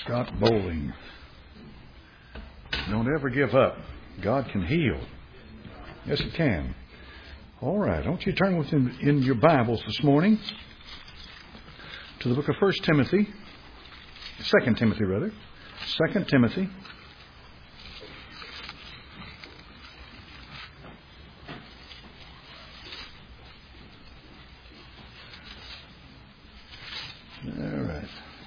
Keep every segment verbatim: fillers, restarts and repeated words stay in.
Scott Bowling. Don't ever give up. God can heal. Yes, He can. All right. Don't you turn with him in your Bibles this morning to the book of First Timothy, Second Timothy rather, Second Timothy. All right.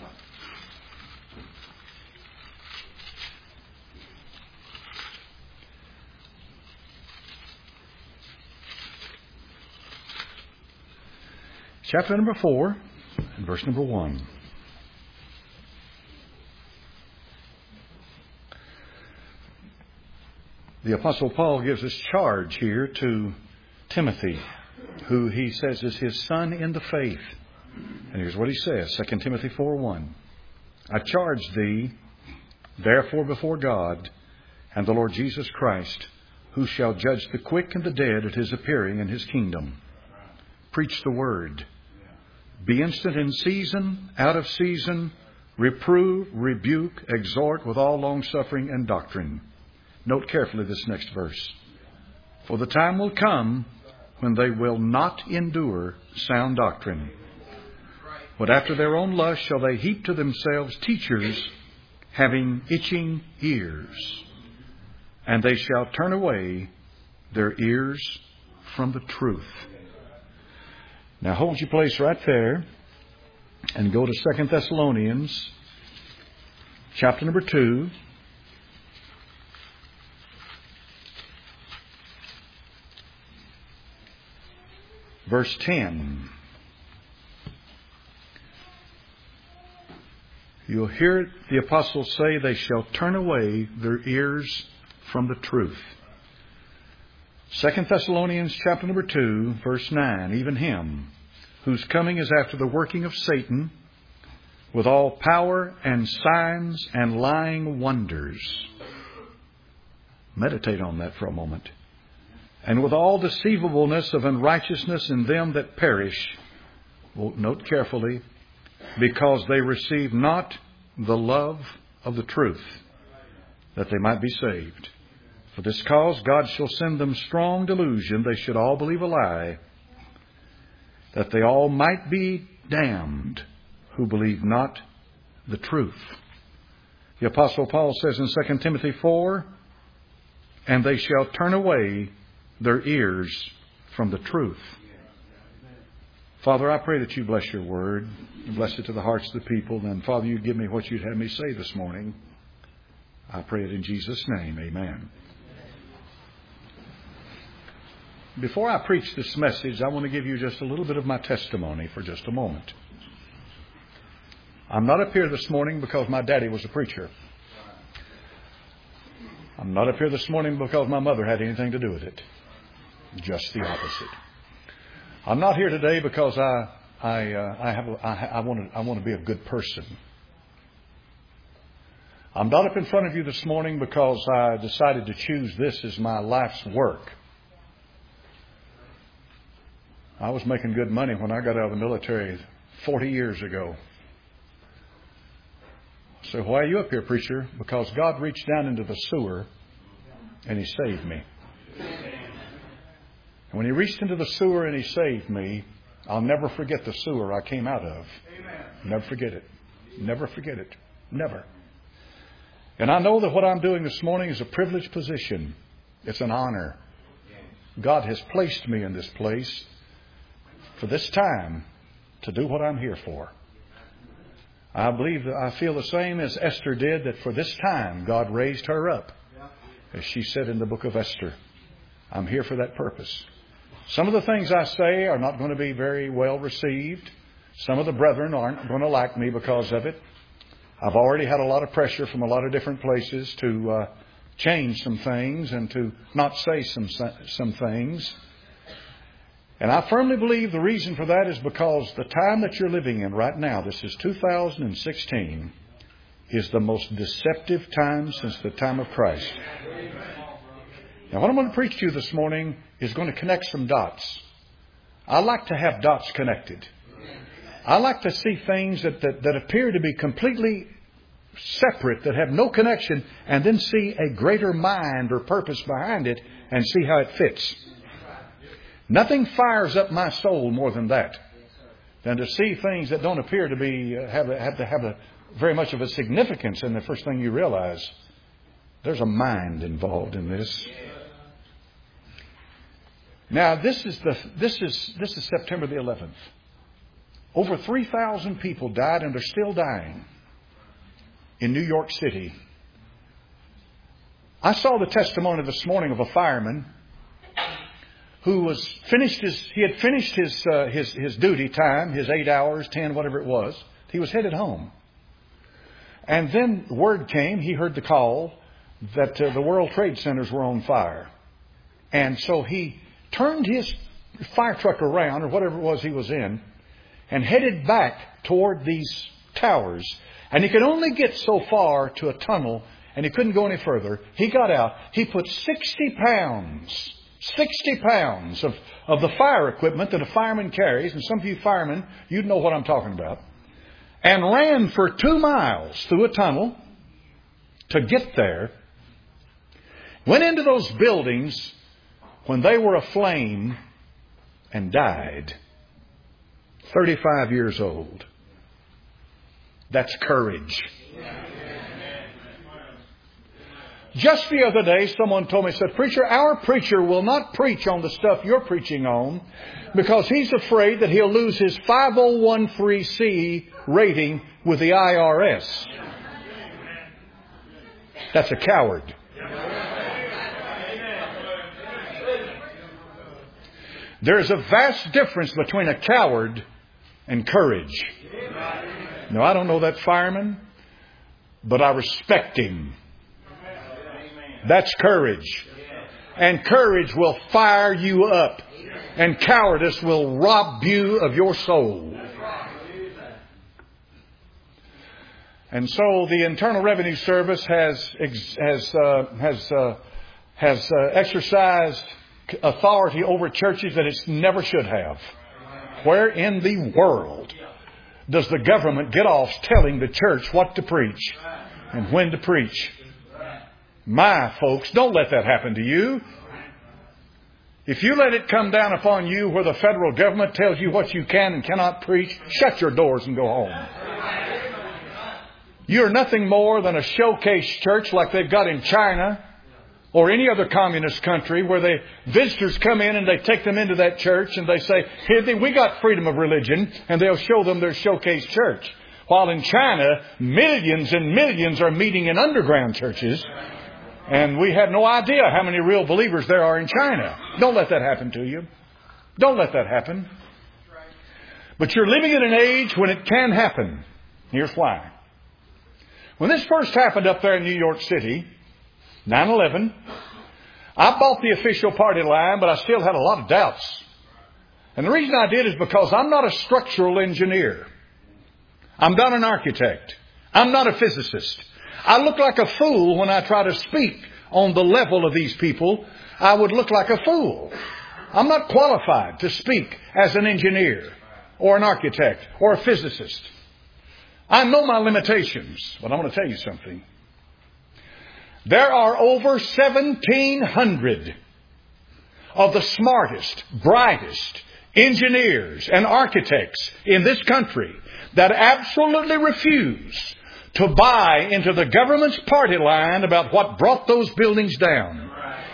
Chapter number four, and verse number one. The Apostle Paul gives us charge here to Timothy, who he says is his son in the faith. And here's what he says, Second Timothy four one. I charge thee, therefore before God and the Lord Jesus Christ, who shall judge the quick and the dead at His appearing in His kingdom. Preach the word. Be instant in season, out of season, reprove, rebuke, exhort with all longsuffering and doctrine. Note carefully this next verse. For the time will come when they will not endure sound doctrine, but after their own lust shall they heap to themselves teachers having itching ears, and they shall turn away their ears from the truth. Now hold your place right there and go to Second Thessalonians chapter number two. Verse ten. You'll hear the apostles say they shall turn away their ears from the truth. Second Thessalonians chapter number two, verse nine. Even him, whose coming is after the working of Satan, with all power and signs and lying wonders. Meditate on that for a moment. And with all deceivableness of unrighteousness in them that perish. Well, note carefully, because they receive not the love of the truth, that they might be saved. For this cause God shall send them strong delusion, they should all believe a lie, that they all might be damned who believe not the truth. The Apostle Paul says in Second Timothy four, and they shall turn away their ears from the truth. Father, I pray that you bless your word, and bless it to the hearts of the people. And Father, you give me what you'd have me say this morning. I pray it in Jesus' name. Amen. Before I preach this message, I want to give you just a little bit of my testimony for just a moment. I'm not up here this morning because my daddy was a preacher. I'm not up here this morning because my mother had anything to do with it. Just the opposite. I'm not here today because I I uh, I have a, I, I want to I want to be a good person. I'm not up in front of you this morning because I decided to choose this as my life's work. I was making good money when I got out of the military forty years ago. So why are you up here, preacher? Because God reached down into the sewer and He saved me. And when He reached into the sewer and He saved me, I'll never forget the sewer I came out of. Never forget it. Never forget it. Never. And I know that what I'm doing this morning is a privileged position. It's an honor. God has placed me in this place for this time to do what I'm here for. I believe that I feel the same as Esther did, that for this time God raised her up. As she said in the book of Esther, I'm here for that purpose. Some of the things I say are not going to be very well received. Some of the brethren aren't going to like me because of it. I've already had a lot of pressure from a lot of different places to uh, change some things and to not say some some things. And I firmly believe the reason for that is because the time that you're living in right now, this is two thousand sixteen, is the most deceptive time since the time of Christ. Now, what I'm going to preach to you this morning is going to connect some dots. I like to have dots connected. I like to see things that, that, that appear to be completely separate, that have no connection, and then see a greater mind or purpose behind it and see how it fits. Nothing fires up my soul more than that, than to see things that don't appear to be uh, have, a, have to have a, very much of a significance, and the first thing you realize, there's a mind involved in this. Now, this is the this is this is September the eleventh. Over three thousand people died and are still dying in New York City. I saw the testimony this morning of a fireman who was finished his he had finished his uh, his his duty time, his eight hours, ten, whatever it was. He was headed home, and then word came. He heard the call that uh, the World Trade Centers were on fire, and so he turned his fire truck around, or whatever it was he was in, and headed back toward these towers. And he could only get so far to a tunnel, and he couldn't go any further. He got out. He put sixty pounds, sixty pounds of, of the fire equipment that a fireman carries, and some of you firemen, you'd know what I'm talking about, and ran for two miles through a tunnel to get there. Went into those buildings when they were aflame and died. thirty-five years old. That's courage. Just the other day, someone told me, said, "Preacher, our preacher will not preach on the stuff you're preaching on because he's afraid that he'll lose his five oh one c rating with the I R S." That's a coward. There's a vast difference between a coward and courage. Now, I don't know that fireman, but I respect him. That's courage. And courage will fire you up. And cowardice will rob you of your soul. And so the Internal Revenue Service has has uh, has uh, has uh, exercised authority over churches that it never should have. Where in the world does the government get off telling the church what to preach and when to preach? My folks, don't let that happen to you. If you let it come down upon you where the federal government tells you what you can and cannot preach, shut your doors and go home. You're nothing more than a showcase church like they've got in China or any other communist country where they visitors come in and they take them into that church and they say, "Here, we got freedom of religion," and they'll show them their showcase church. While in China, millions and millions are meeting in underground churches, and we have no idea how many real believers there are in China. Don't let that happen to you. Don't let that happen. But you're living in an age when it can happen. Here's why. When this first happened up there in New York City, nine eleven, I bought the official party line, but I still had a lot of doubts. And the reason I did is because I'm not a structural engineer. I'm not an architect. I'm not a physicist. I look like a fool when I try to speak on the level of these people. I would look like a fool. I'm not qualified to speak as an engineer or an architect or a physicist. I know my limitations, but I want to tell you something. There are over seventeen hundred of the smartest, brightest engineers and architects in this country that absolutely refuse to buy into the government's party line about what brought those buildings down.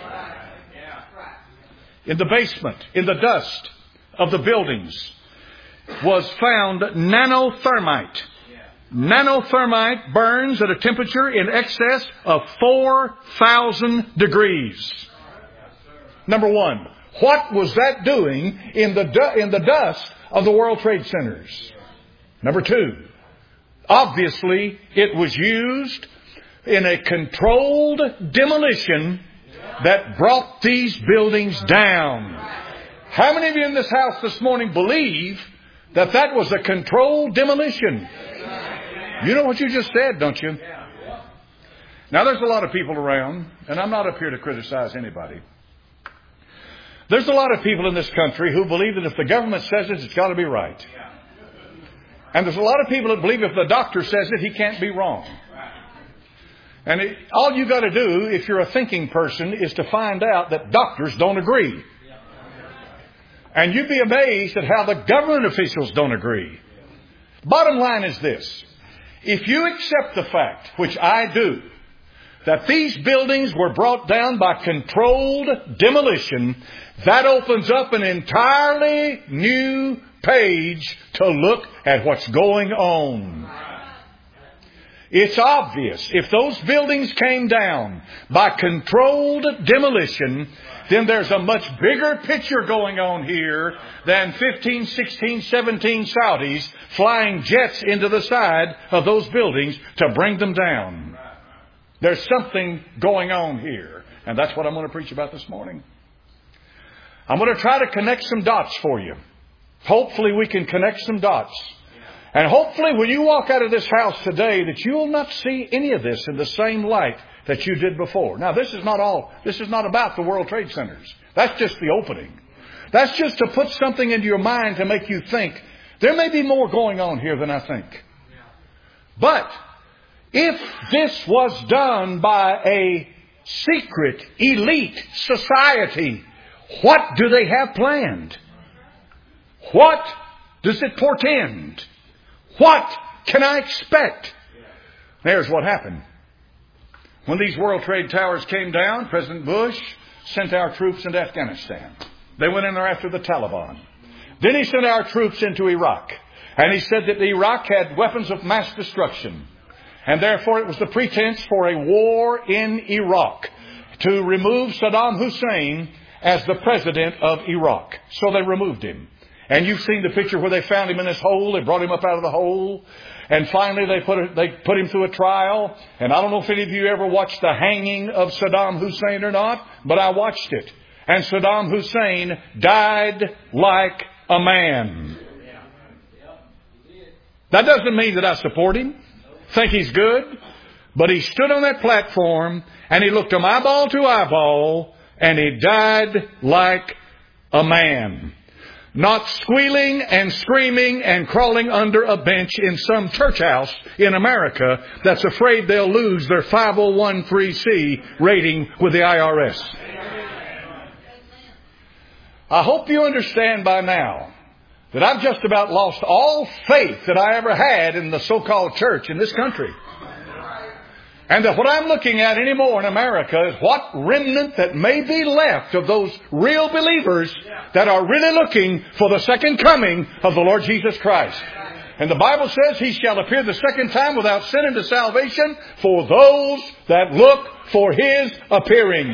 In the basement, in the dust of the buildings, was found nanothermite. Nanothermite burns at a temperature in excess of four thousand degrees. Number one, what was that doing in the du- in the dust of the World Trade Centers? Number two, obviously it was used in a controlled demolition that brought these buildings down. How many of you in this house this morning believe that that was a controlled demolition? You know what you just said, don't you? Now, there's a lot of people around, and I'm not up here to criticize anybody. There's a lot of people in this country who believe that if the government says it, it's got to be right. And there's a lot of people that believe if the doctor says it, he can't be wrong. And it, all you got to do, if you're a thinking person, is to find out that doctors don't agree. And you'd be amazed at how the government officials don't agree. Bottom line is this. If you accept the fact, which I do, that these buildings were brought down by controlled demolition, that opens up an entirely new page to look at what's going on. It's obvious. If those buildings came down by controlled demolition, then there's a much bigger picture going on here than fifteen, sixteen, seventeen Saudis flying jets into the side of those buildings to bring them down. There's something going on here. And that's what I'm going to preach about this morning. I'm going to try to connect some dots for you. Hopefully we can connect some dots. And hopefully when you walk out of this house today that you will not see any of this in the same light that you did before. Now this is not all, this is not about the World Trade Centers. That's just the opening. That's just to put something into your mind to make you think there may be more going on here than I think. But if this was done by a secret, elite society, what do they have planned? What does it portend? What can I expect? There's what happened. When these World Trade Towers came down, President Bush sent our troops into Afghanistan. They went in there after the Taliban. Then he sent our troops into Iraq. And he said that Iraq had weapons of mass destruction. And therefore it was the pretense for a war in Iraq to remove Saddam Hussein as the president of Iraq. So they removed him. And you've seen the picture where they found him in this hole. They brought him up out of the hole. And finally they put a, they put him through a trial. And I don't know if any of you ever watched the hanging of Saddam Hussein or not, but I watched it. And Saddam Hussein died like a man. That doesn't mean that I support him, think he's good, but he stood on that platform and he looked him eyeball to eyeball and he died like a man. Not squealing and screaming and crawling under a bench in some church house in America that's afraid they'll lose their five oh one c rating with the I R S. I hope you understand by now that I've just about lost all faith that I ever had in the so-called church in this country. And that what I'm looking at anymore in America is what remnant that may be left of those real believers that are really looking for the second coming of the Lord Jesus Christ. And the Bible says He shall appear the second time without sin unto salvation for those that look for His appearing.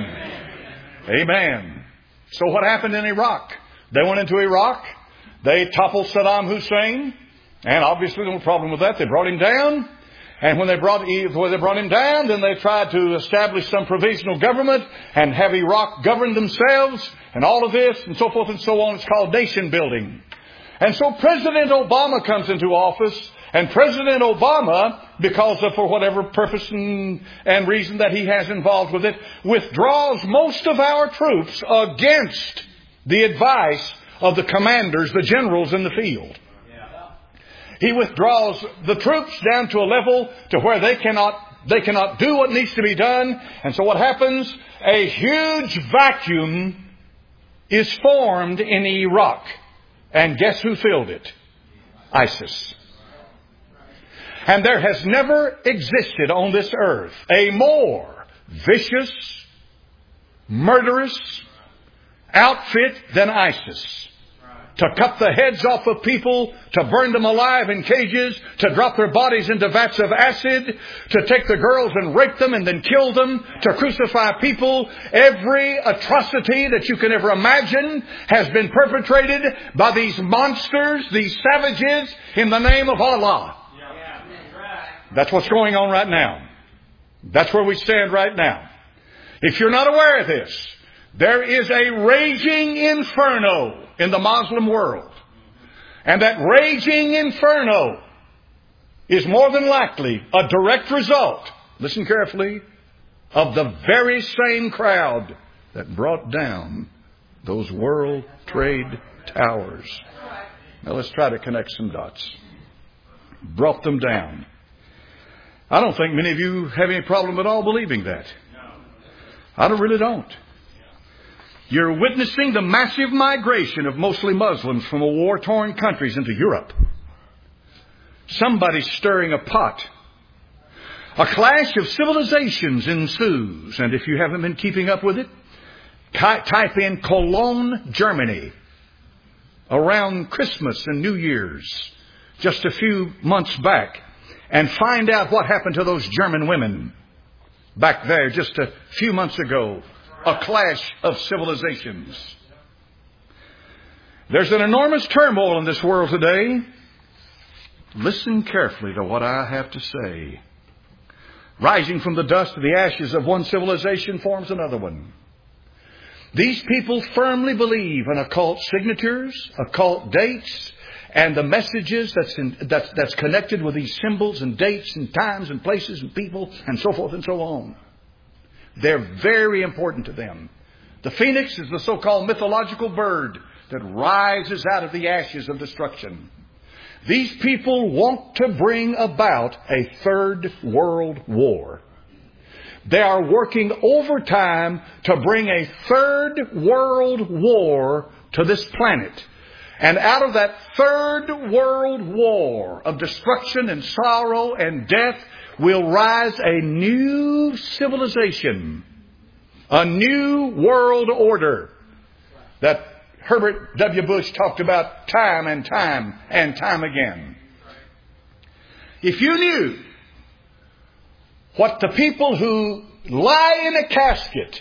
Amen. So what happened in Iraq? They went into Iraq. They toppled Saddam Hussein. And obviously there was no problem with that. They brought him down. And when they brought, when they brought him down, then they tried to establish some provisional government and have Iraq govern themselves and all of this and so forth and so on. It's called nation building. And so President Obama comes into office, and President Obama, because of for whatever purpose and, and reason that he has involved with it, withdraws most of our troops against the advice of the commanders, the generals in the field. He withdraws the troops down to a level to where they cannot they cannot do what needs to be done. And so what happens? A huge vacuum is formed in Iraq. And guess who filled it? ISIS. And there has never existed on this earth a more vicious, murderous outfit than ISIS. To cut the heads off of people, to burn them alive in cages, to drop their bodies into vats of acid, to take the girls and rape them and then kill them, to crucify people. Every atrocity that you can ever imagine has been perpetrated by these monsters, these savages, in the name of Allah. That's what's going on right now. That's where we stand right now. If you're not aware of this, there is a raging inferno in the Muslim world. And that raging inferno is more than likely a direct result, listen carefully, of the very same crowd that brought down those World Trade Towers. Now let's try to connect some dots. Brought them down. I don't think many of you have any problem at all believing that. I don't, really don't. You're witnessing the massive migration of mostly Muslims from war-torn countries into Europe. Somebody's stirring a pot. A clash of civilizations ensues. And if you haven't been keeping up with it, type in Cologne, Germany, around Christmas and New Year's, just a few months back, and find out what happened to those German women back there just a few months ago. A clash of civilizations. There's an enormous turmoil in this world today. Listen carefully to what I have to say. Rising from the dust of the ashes of one civilization forms another one. These people firmly believe in occult signatures, occult dates, and the messages that's, in, that's, that's connected with these symbols and dates and times and places and people and so forth and so on. They're very important to them. The phoenix is the so-called mythological bird that rises out of the ashes of destruction. These people want to bring about a third world war. They are working overtime to bring a third world war to this planet. And out of that third world war of destruction and sorrow and death will rise a new civilization, a new world order that Herbert W. Bush talked about time and time and time again. If you knew what the people who lie in a casket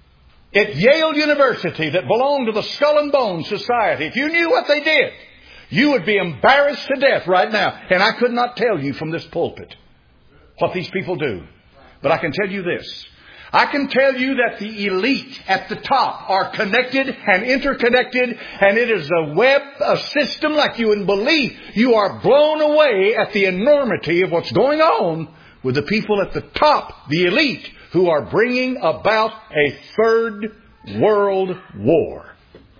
at Yale University that belong to the Skull and Bones Society, if you knew what they did, you would be embarrassed to death right now. And I could not tell you from this pulpit what these people do. But I can tell you this. I can tell you that the elite at the top are connected and interconnected, and it is a web, a system like you wouldn't believe. You are blown away at the enormity of what's going on with the people at the top, the elite, who are bringing about a third world war.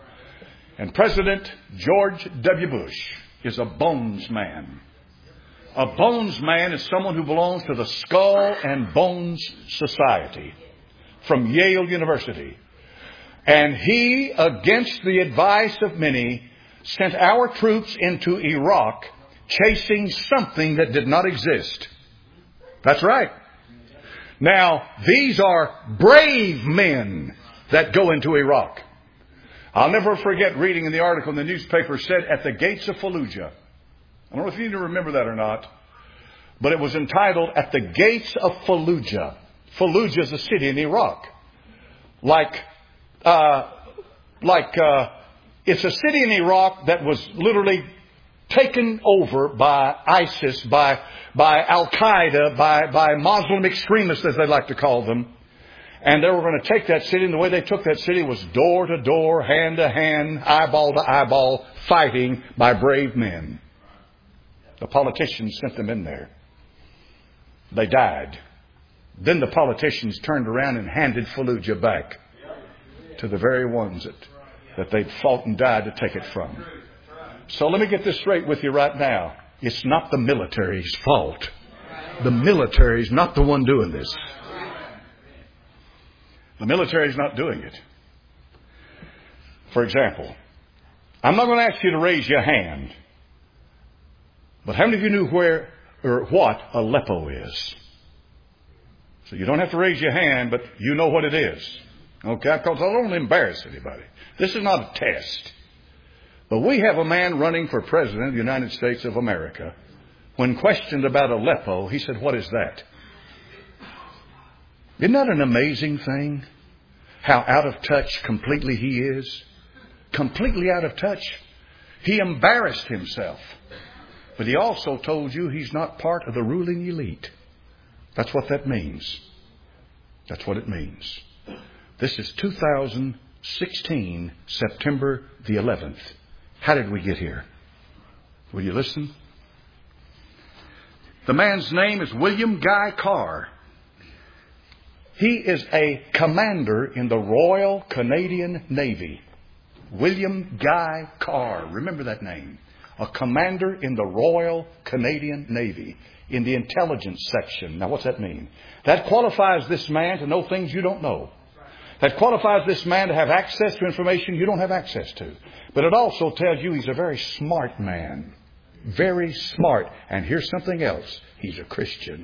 And President George W. Bush is a bones man. A bones man is someone who belongs to the Skull and Bones Society from Yale University. And he, against the advice of many, sent our troops into Iraq chasing something that did not exist. That's right. Now, these are brave men that go into Iraq. I'll never forget reading in the article in the newspaper said, at the gates of Fallujah. I don't know if you need to remember that or not, but it was entitled, At the Gates of Fallujah. Fallujah is a city in Iraq. Like, uh, like, uh, it's a city in Iraq that was literally taken over by ISIS, by, by Al-Qaeda, by, by Muslim extremists, as they like to call them. And they were going to take that city, and the way they took that city was door to door, hand to hand, eyeball to eyeball, fighting by brave men. The politicians sent them in there. They died. Then the politicians turned around and handed Fallujah back to the very ones that, that they'd fought and died to take it from. So let me get this straight with you right now. It's not the military's fault. The military's not the one doing this. The military's not doing it. For example, I'm not going to ask you to raise your hand, but how many of you knew where or what Aleppo is? So you don't have to raise your hand, but you know what it is. Okay? Because I don't embarrass anybody. This is not a test. But we have a man running for president of the United States of America. When questioned about Aleppo, he said, what is that? Isn't that an amazing thing? How out of touch completely he is? Completely out of touch. He embarrassed himself. But he also told you he's not part of the ruling elite. That's what that means. That's what it means. This is two thousand sixteen, September the eleventh. How did we get here? Will you listen? The man's name is William Guy Carr. He is a commander in the Royal Canadian Navy. William Guy Carr. Remember that name. a commander in the Royal Canadian Navy, in the intelligence section. Now, what's that mean? That qualifies this man to know things you don't know. That qualifies this man to have access to information you don't have access to. But it also tells you he's a very smart man. Very smart. And here's something else. He's a Christian.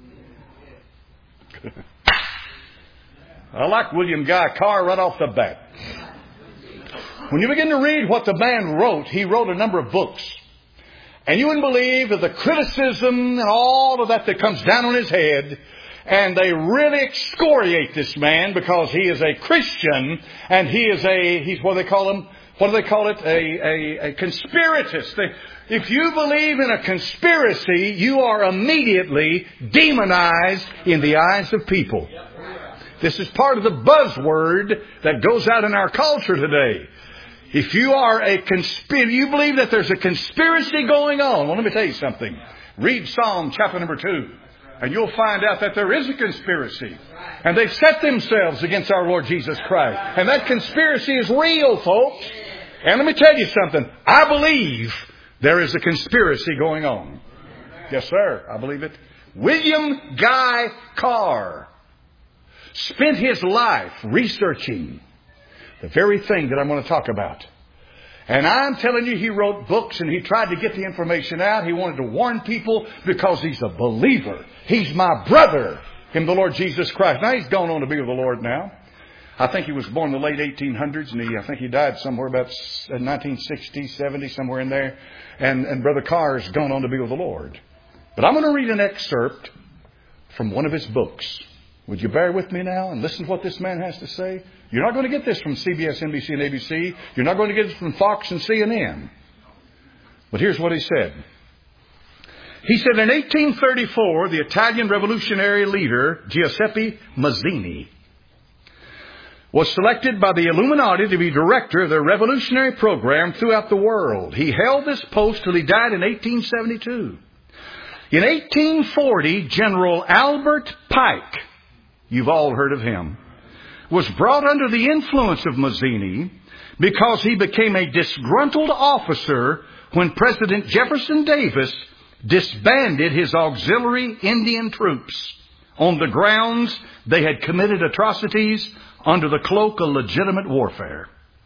I like William Guy Carr right off the bat. When you begin to read what the man wrote, he wrote a number of books. And you wouldn't believe that the criticism and all of that that comes down on his head. And they really excoriate this man because he is a Christian and he is a, he's what they call him, what do they call it? A, a, a conspiratist. They, if you believe in a conspiracy, you are immediately demonized in the eyes of people. This is part of the buzzword that goes out in our culture today. If you are a conspiracy, you believe that there's a conspiracy going on. Well, let me tell you something. Read Psalm chapter number two, and you'll find out that there is a conspiracy. And they've set themselves against our Lord Jesus Christ. And that conspiracy is real, folks. And let me tell you something. I believe there is a conspiracy going on. Yes, sir. I believe it. William Guy Carr spent his life researching the very thing that I'm going to talk about. And I'm telling you, he wrote books and he tried to get the information out. He wanted to warn people because he's a believer. He's my brother in the Lord Jesus Christ. Now, he's gone on to be with the Lord now. I think he was born in the late eighteen hundreds, and he, I think he died somewhere about nineteen sixty, seventy, somewhere in there. And, and Brother Carr's gone on to be with the Lord. But I'm going to read an excerpt from one of his books. Would you bear with me now and listen to what this man has to say? You're not going to get this from C B S, N B C, and A B C. You're not going to get this from Fox and C N N. But here's what he said. He said, in eighteen thirty-four, the Italian revolutionary leader, Giuseppe Mazzini, was selected by the Illuminati to be director of their revolutionary program throughout the world. He held this post till he died in eighteen seventy-two. In eighteen forty, General Albert Pike, you've all heard of him, was brought under the influence of Mazzini because he became a disgruntled officer when President Jefferson Davis disbanded his auxiliary Indian troops on the grounds they had committed atrocities under the cloak of legitimate warfare.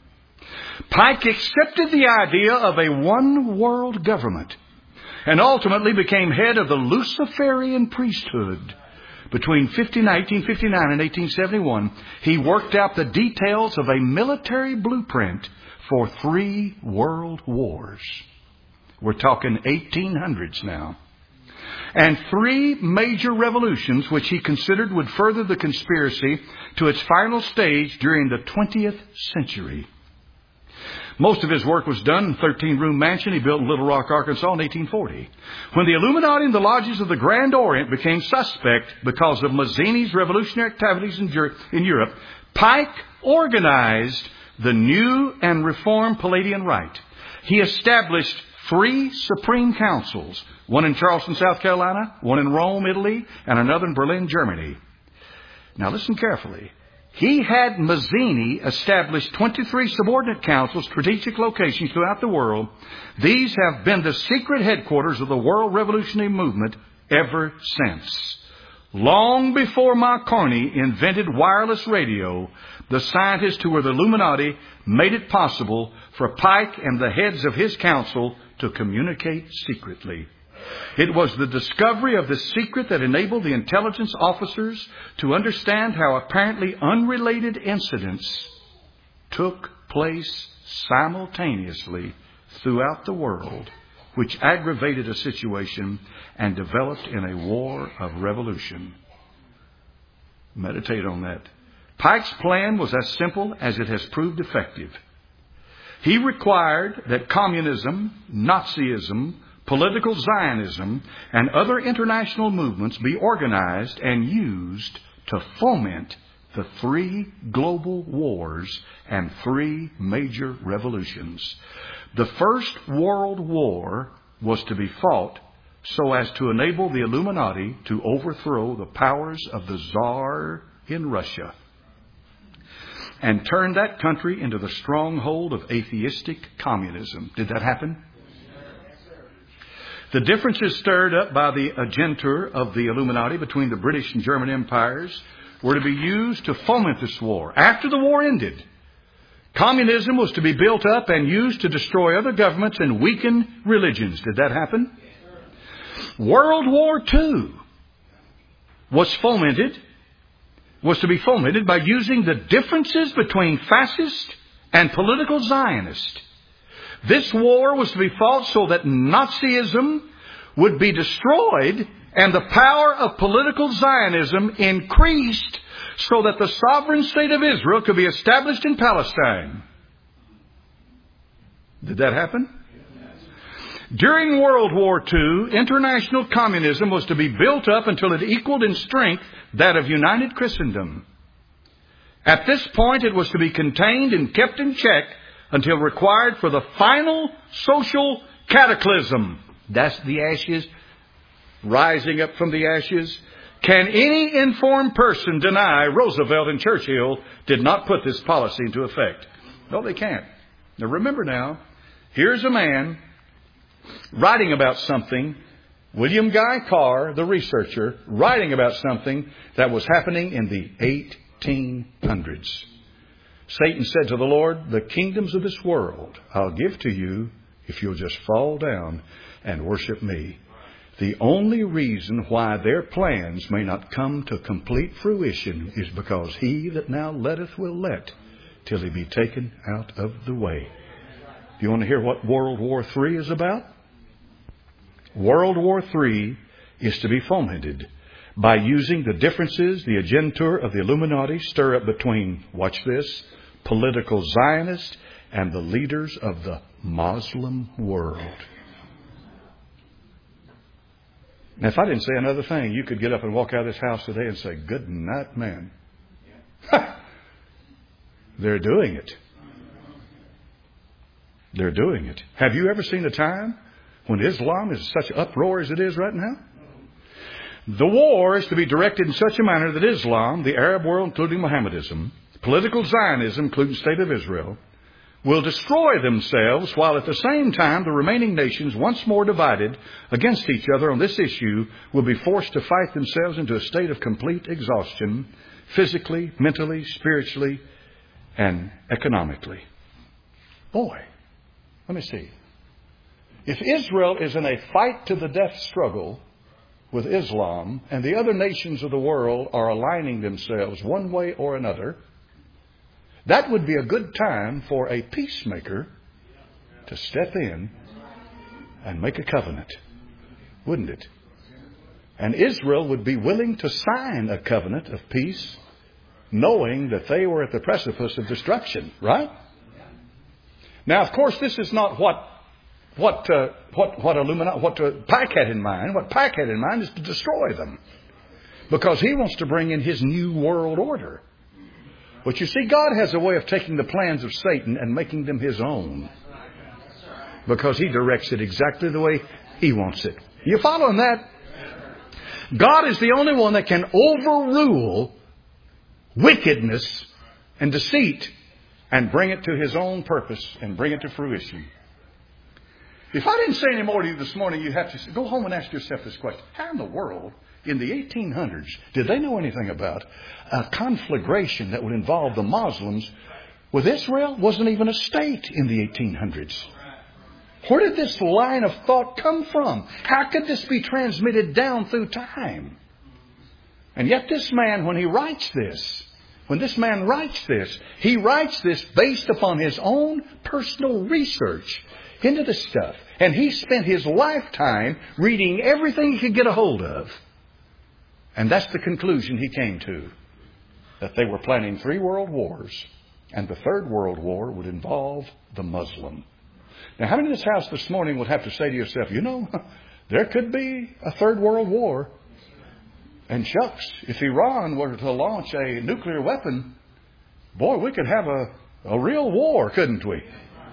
Pike accepted the idea of a one-world government and ultimately became head of the Luciferian priesthood. Between eighteen fifty-nine and eighteen seventy-one, he worked out the details of a military blueprint for three world wars. We're talking eighteen hundreds now. And three major revolutions which he considered would further the conspiracy to its final stage during the twentieth century. Most of his work was done in a thirteen-room mansion he built in Little Rock, Arkansas in eighteen forty. When the Illuminati and the lodges of the Grand Orient became suspect because of Mazzini's revolutionary activities in Europe, Pike organized the new and reformed Palladian Rite. He established three supreme councils, one in Charleston, South Carolina, one in Rome, Italy, and another in Berlin, Germany. Now listen carefully. He had Mazzini establish twenty-three subordinate councils, strategic locations throughout the world. These have been the secret headquarters of the World Revolutionary Movement ever since. Long before Marconi invented wireless radio, the scientists who were the Illuminati made it possible for Pike and the heads of his council to communicate secretly. It was the discovery of this secret that enabled the intelligence officers to understand how apparently unrelated incidents took place simultaneously throughout the world, which aggravated a situation and developed in a war of revolution. Meditate on that. Pike's plan was as simple as it has proved effective. He required that communism, Nazism, political Zionism, and other international movements be organized and used to foment the three global wars and three major revolutions. The First World War was to be fought so as to enable the Illuminati to overthrow the powers of the Tsar in Russia and turn that country into the stronghold of atheistic communism. Did that happen? The differences stirred up by the agenter of the Illuminati between the British and German empires were to be used to foment this war. After the war ended, communism was to be built up and used to destroy other governments and weaken religions. Did that happen? World War Two was fomented, was to be fomented by using the differences between fascist and political Zionist. This war was to be fought so that Nazism would be destroyed and the power of political Zionism increased so that the sovereign state of Israel could be established in Palestine. Did that happen? During World War Two, international communism was to be built up until it equaled in strength that of united Christendom. At this point, it was to be contained and kept in check until required for the final social cataclysm. That's the ashes, rising up from the ashes. Can any informed person deny Roosevelt and Churchill did not put this policy into effect? No, they can't. Now remember now, here's a man writing about something, William Guy Carr, the researcher, writing about something that was happening in the eighteen hundreds. Satan said to the Lord, the kingdoms of this world I'll give to you if you'll just fall down and worship me. The only reason why their plans may not come to complete fruition is because he that now letteth will let till he be taken out of the way. Do you want to hear what World War Three is about? World War Three is to be fomented by using the differences the agenter of the Illuminati stir up between, watch this, political Zionists and the leaders of the Muslim world. Now, if I didn't say another thing, you could get up and walk out of this house today and say, good night, man. They're doing it. They're doing it. Have you ever seen a time when Islam is such uproar as it is right now? The war is to be directed in such a manner that Islam, the Arab world, including Mohammedanism, political Zionism, including the State of Israel, will destroy themselves, while at the same time the remaining nations, once more divided against each other on this issue, will be forced to fight themselves into a state of complete exhaustion, physically, mentally, spiritually, and economically. Boy, let me see. If Israel is in a fight to the death struggle with Islam, and the other nations of the world are aligning themselves one way or another, that would be a good time for a peacemaker to step in and make a covenant, wouldn't it? And Israel would be willing to sign a covenant of peace, knowing that they were at the precipice of destruction, right? Now, of course, this is not what what uh, what what Illuminati, what uh, Pike had in mind. What Pike had in mind is to destroy them, because he wants to bring in his new world order. But you see, God has a way of taking the plans of Satan and making them his own, because he directs it exactly the way he wants it. You following that? God is the only one that can overrule wickedness and deceit and bring it to his own purpose and bring it to fruition. If I didn't say any more to you this morning, you have to go home and ask yourself this question. How in the world, in the eighteen hundreds, did they know anything about a conflagration that would involve the Muslims with Israel? Wasn't even a state in the eighteen hundreds. Where did this line of thought come from? How could this be transmitted down through time? And yet this man, when he writes this, when this man writes this, he writes this based upon his own personal research into this stuff. And he spent his lifetime reading everything he could get a hold of. And that's the conclusion he came to. That they were planning three world wars. And the third world war would involve the Muslim. Now, how many in this house this morning would have to say to yourself, you know, there could be a third world war. And shucks, if Iran were to launch a nuclear weapon, boy, we could have a, a real war, couldn't we?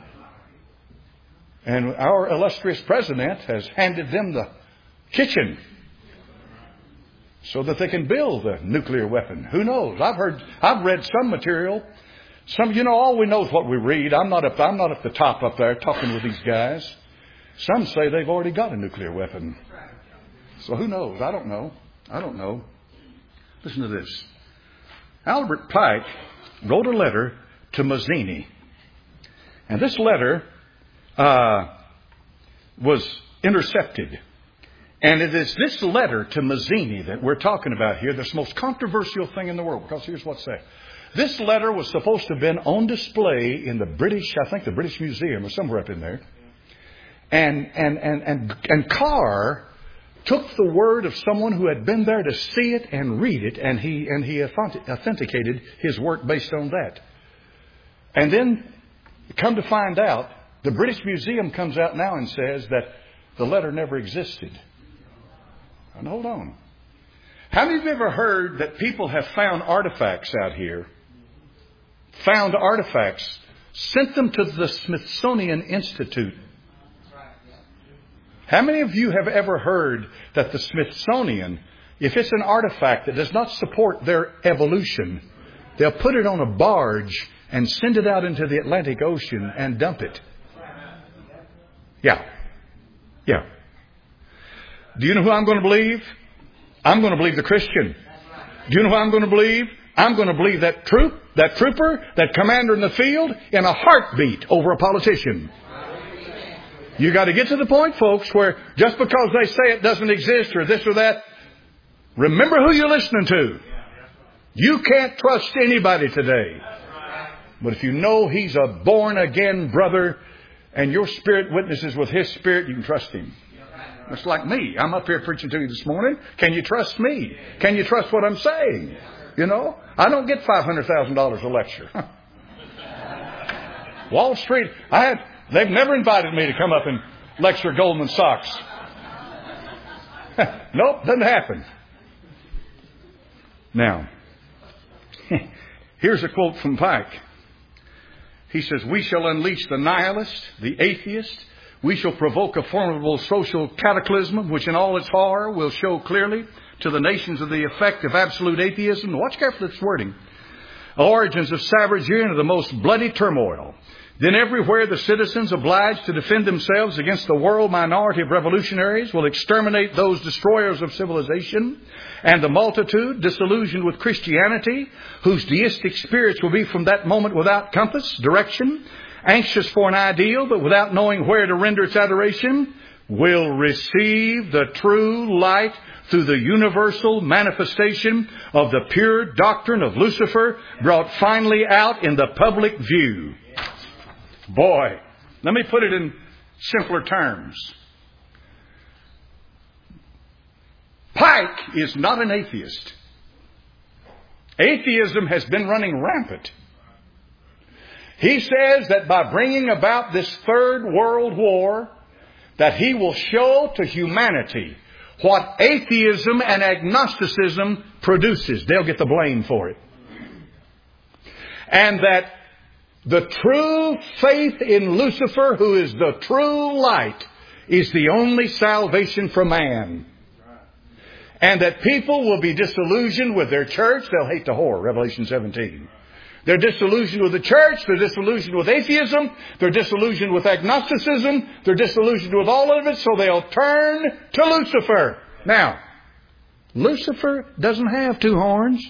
And our illustrious president has handed them the kitchen so that they can build a nuclear weapon. Who knows? I've heard, I've read some material. Some, you know, all we know is what we read. I'm not up, I'm not at the top up there talking with these guys. Some say they've already got a nuclear weapon. So who knows? I don't know. I don't know. Listen to this. Albert Pike wrote a letter to Mazzini. And this letter uh, was intercepted. And it is this letter to Mazzini that we're talking about here, this most controversial thing in the world. Because here's what's said. This letter was supposed to have been on display in the British, I think the British Museum or somewhere up in there. And, and, and, and, and Carr took the word of someone who had been there to see it and read it, and he, and he authenticated his work based on that. And then, come to find out, the British Museum comes out now and says that the letter never existed. And hold on. How many of you ever heard that people have found artifacts out here, found artifacts, sent them to the Smithsonian Institute? How many of you have ever heard that the Smithsonian, if it's an artifact that does not support their evolution, they'll put it on a barge and send it out into the Atlantic Ocean and dump it? Yeah. Yeah. Do you know who I'm going to believe? I'm going to believe the Christian. Do you know who I'm going to believe? I'm going to believe that troop, that trooper, that commander in the field in a heartbeat over a politician. You got to get to the point, folks, where just because they say it doesn't exist or this or that, remember who you're listening to. You can't trust anybody today. But if you know he's a born-again brother and your spirit witnesses with his spirit, you can trust him. It's like me. I'm up here preaching to you this morning. Can you trust me? Can you trust what I'm saying? You know, I don't get five hundred thousand dollars a lecture. Wall Street, I had... They've never invited me to come up and lecture Goldman Sachs. Nope, doesn't happen. Now, here's a quote from Pike. He says, "We shall unleash the nihilist, the atheist. We shall provoke a formidable social cataclysm, which in all its horror will show clearly to the nations of the effect of absolute atheism." Watch carefully this wording. "Origins of savagery and of the most bloody turmoil. Then everywhere the citizens obliged to defend themselves against the world minority of revolutionaries will exterminate those destroyers of civilization, and the multitude, disillusioned with Christianity, whose deistic spirits will be from that moment without compass, direction, anxious for an ideal, but without knowing where to render its adoration, will receive the true light through the universal manifestation of the pure doctrine of Lucifer, brought finally out in the public view." Boy, let me put it in simpler terms. Pike is not an atheist. Atheism has been running rampant. He says that by bringing about this third world war, that he will show to humanity what atheism and agnosticism produces. They'll get the blame for it. And that the true faith in Lucifer, who is the true light, is the only salvation for man. And that people will be disillusioned with their church. They'll hate the whore, Revelation seventeen. They're disillusioned with the church. They're disillusioned with atheism. They're disillusioned with agnosticism. They're disillusioned with all of it, so they'll turn to Lucifer. Now, Lucifer doesn't have two horns.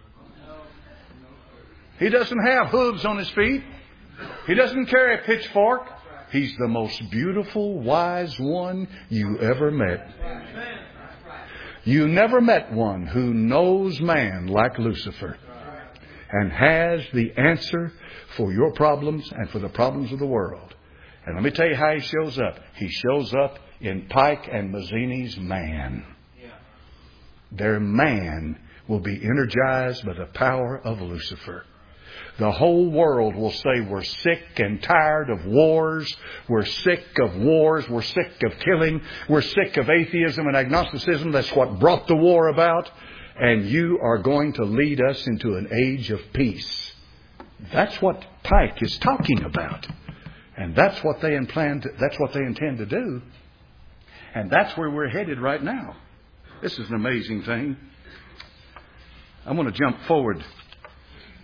He doesn't have hooves on his feet. He doesn't carry a pitchfork. He's the most beautiful, wise one you ever met. You never met one who knows man like Lucifer and has the answer for your problems and for the problems of the world. And let me tell you how he shows up. He shows up in Pike and Mazzini's man. Their man will be energized by the power of Lucifer. The whole world will say we're sick and tired of wars. We're sick of wars. We're sick of killing. We're sick of atheism and agnosticism. That's what brought the war about. And you are going to lead us into an age of peace. That's what Pike is talking about. And that's what they intend to, that's what they intend to do. And that's where we're headed right now. This is an amazing thing. I'm going to jump forward.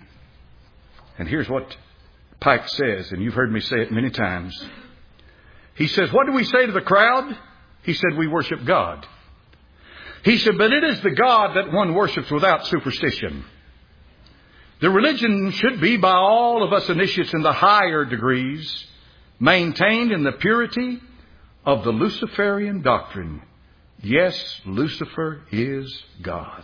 And here's what Pike says, and you've heard me say it many times. He says, what do we say to the crowd? He said, we worship God. He said, but it is the God that one worships without superstition. The religion should be by all of us initiates in the higher degrees maintained in the purity of the Luciferian doctrine. Yes, Lucifer is God.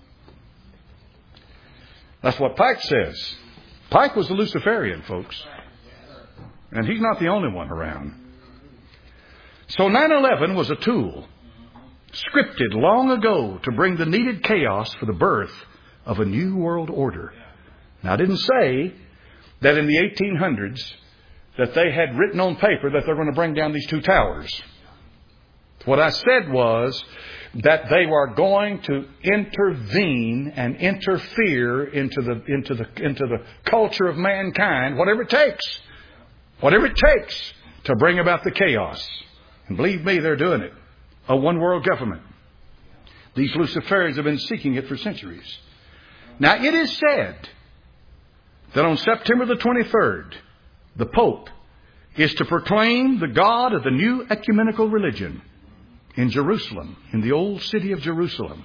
That's what Pike says. Pike was a Luciferian, folks. And he's not the only one around. So nine eleven was a tool scripted long ago to bring the needed chaos for the birth of a new world order. Now, I didn't say that in the eighteen hundreds that they had written on paper that they're going to bring down these two towers. What I said was that they were going to intervene and interfere into the into the into the culture of mankind, whatever it takes, whatever it takes to bring about the chaos. And believe me, they're doing it. A one world government. These Luciferians have been seeking it for centuries. Now, it is said that on September the twenty-third, the Pope is to proclaim the God of the new ecumenical religion in Jerusalem, in the old city of Jerusalem.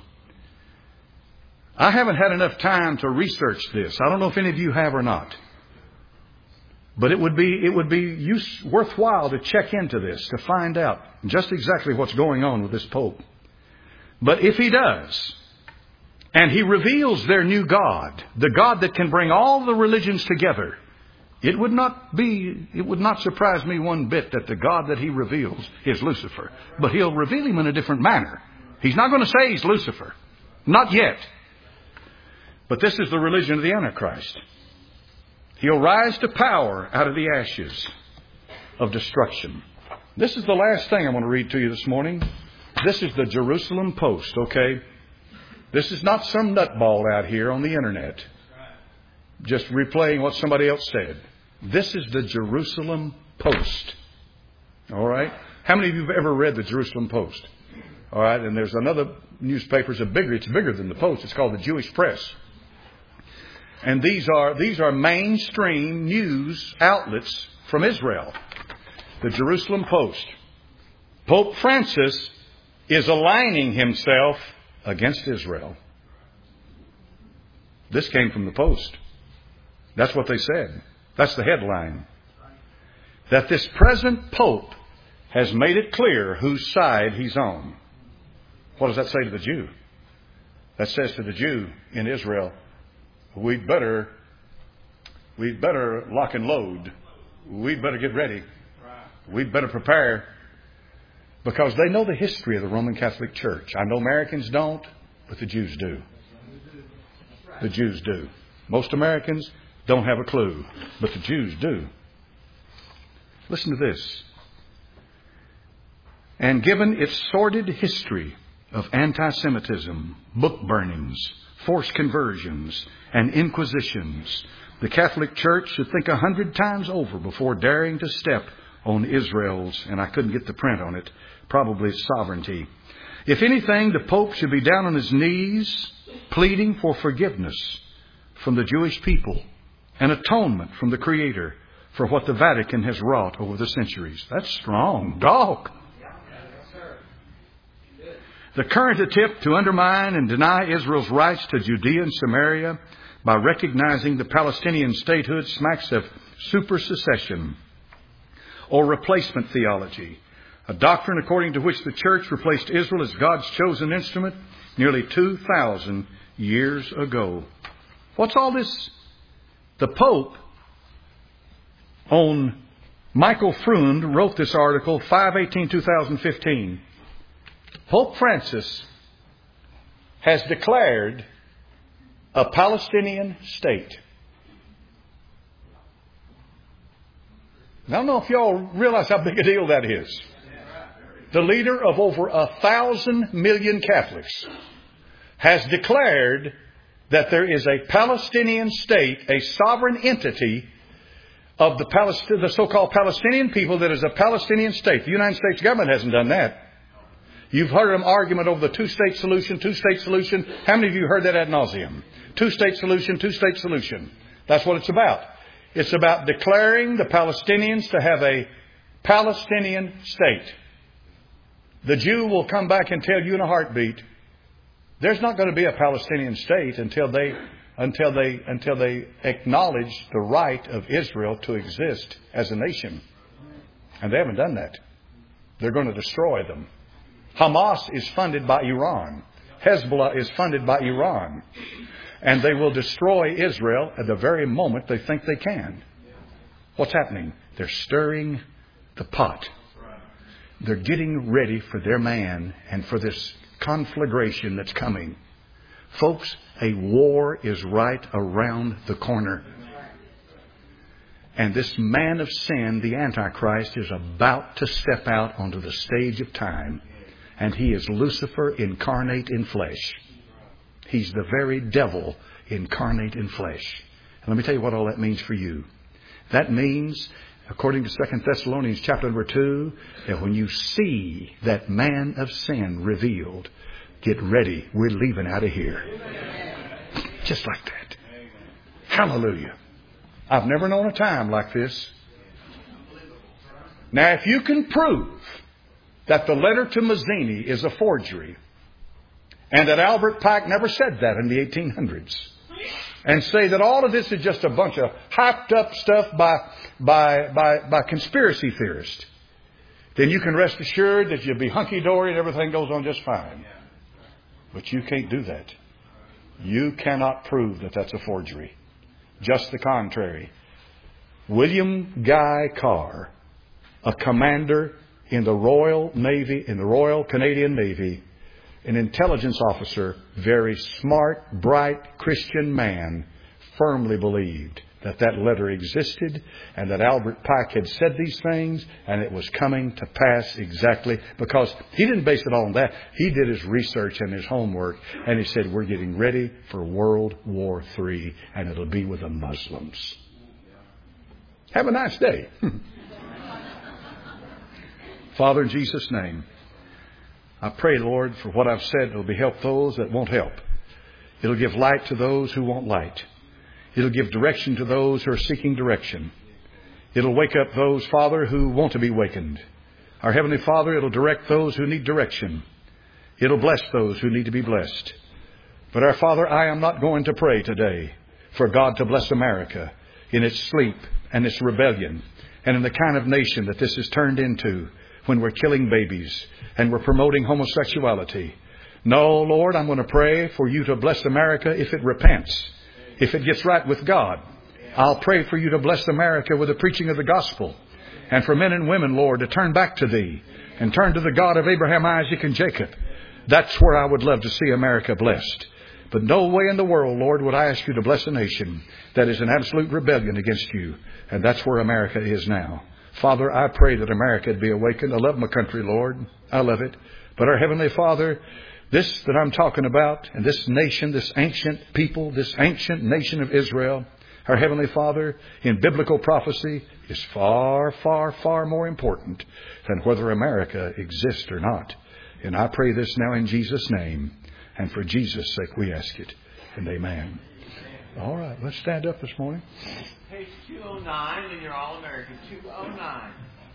I haven't had enough time to research this. I don't know if any of you have or not. But it would be it would be use, worthwhile to check into this, to find out just exactly what's going on with this Pope. But if he does, and he reveals their new God, the God that can bring all the religions together, it would not be, it would not surprise me one bit that the God that he reveals is Lucifer. But he'll reveal him in a different manner. He's not going to say he's Lucifer. Not yet. But this is the religion of the Antichrist. He'll rise to power out of the ashes of destruction. This is the last thing I want to read to you this morning. This is the Jerusalem Post, okay? This is not some nutball out here on the internet just replaying what somebody else said. This is the Jerusalem Post. All right? How many of you have ever read the Jerusalem Post? All right? And there's another newspaper, it's bigger, it's bigger than the Post. It's called the Jewish Press. And these are these are mainstream news outlets from Israel. The Jerusalem Post. Pope Francis is aligning himself against Israel. This came from the Post. That's what they said. That's the headline. That this present Pope has made it clear whose side he's on. What does that say to the Jew? That says to the Jew in Israel, We'd better, we'd better lock and load. We'd better get ready. We'd better prepare. Because they know the history of the Roman Catholic Church. I know Americans don't, but the Jews do. The Jews do. Most Americans don't have a clue, but the Jews do. Listen to this. And given its sordid history of anti-Semitism, book burnings, forced conversions, and inquisitions, the Catholic Church should think a hundred times over before daring to step on Israel's, and I couldn't get the print on it, probably sovereignty. If anything, the Pope should be down on his knees pleading for forgiveness from the Jewish people and atonement from the Creator for what the Vatican has wrought over the centuries. That's strong. Dog. The current attempt to undermine and deny Israel's rights to Judea and Samaria by recognizing the Palestinian statehood smacks of supersession or replacement theology, a doctrine according to which the church replaced Israel as God's chosen instrument nearly two thousand years ago. What's all this? The Pope, on Michael Freund, wrote this article five eighteen twenty fifteen. Pope Francis has declared a Palestinian state. I don't know if y'all realize how big a deal that is. The leader of over a thousand million Catholics has declared that there is a Palestinian state, a sovereign entity of the, Palest- the so-called Palestinian people that is a Palestinian state. The United States government hasn't done that. You've heard an argument over the two-state solution, two-state solution. How many of you heard that ad nauseum? Two-state solution, two-state solution. That's what it's about. It's about declaring the Palestinians to have a Palestinian state. The Jew will come back and tell you in a heartbeat, there's not going to be a Palestinian state until they until they until they acknowledge the right of Israel to exist as a nation. And they haven't done that. They're going to destroy them. Hamas is funded by Iran. Hezbollah is funded by Iran. And they will destroy Israel at the very moment they think they can. What's happening? They're stirring the pot. They're getting ready for their man and for this conflagration that's coming. Folks, a war is right around the corner. And this man of sin, the Antichrist, is about to step out onto the stage of time. And he is Lucifer incarnate in flesh. He's the very devil incarnate in flesh. And let me tell you what all that means for you. That means, according to Second Thessalonians chapter number two, that when you see that man of sin revealed, get ready. We're leaving out of here. Just like that. Hallelujah. I've never known a time like this. Now, if you can prove that the letter to Mazzini is a forgery, and that Albert Pike never said that in the eighteen hundreds, and say that all of this is just a bunch of hyped up stuff by, by, by, by conspiracy theorists, then you can rest assured that you'll be hunky-dory and everything goes on just fine. But you can't do that. You cannot prove that that's a forgery. Just the contrary. William Guy Carr, a commander in the Royal Navy, in the Royal Canadian Navy, an intelligence officer, very smart, bright Christian man, firmly believed that that letter existed and that Albert Pike had said these things and it was coming to pass exactly, because he didn't base it on that. He did his research and his homework, and he said, we're getting ready for World War Three, and it'll be with the Muslims. Have a nice day. Father, in Jesus' name, I pray, Lord, for what I've said, it'll be help those that won't help. It'll give light to those who want light. It'll give direction to those who are seeking direction. It'll wake up those, Father, who want to be wakened. Our Heavenly Father, it'll direct those who need direction. It'll bless those who need to be blessed. But our Father, I am not going to pray today for God to bless America in its sleep and its rebellion and in the kind of nation that this has turned into, when we're killing babies and we're promoting homosexuality. No, Lord, I'm going to pray for you to bless America if it repents, if it gets right with God. I'll pray for you to bless America with the preaching of the gospel, and for men and women, Lord, to turn back to Thee and turn to the God of Abraham, Isaac, and Jacob. That's where I would love to see America blessed. But no way in the world, Lord, would I ask you to bless a nation that is in absolute rebellion against you. And that's where America is now. Father, I pray that America would be awakened. I love my country, Lord. I love it. But our Heavenly Father, this that I'm talking about, and this nation, this ancient people, this ancient nation of Israel, our Heavenly Father, in biblical prophecy, is far, far, far more important than whether America exists or not. And I pray this now in Jesus' name. And for Jesus' sake we ask it. And amen. All right, let's stand up this morning. Page two oh nine in your All-American, two oh nine.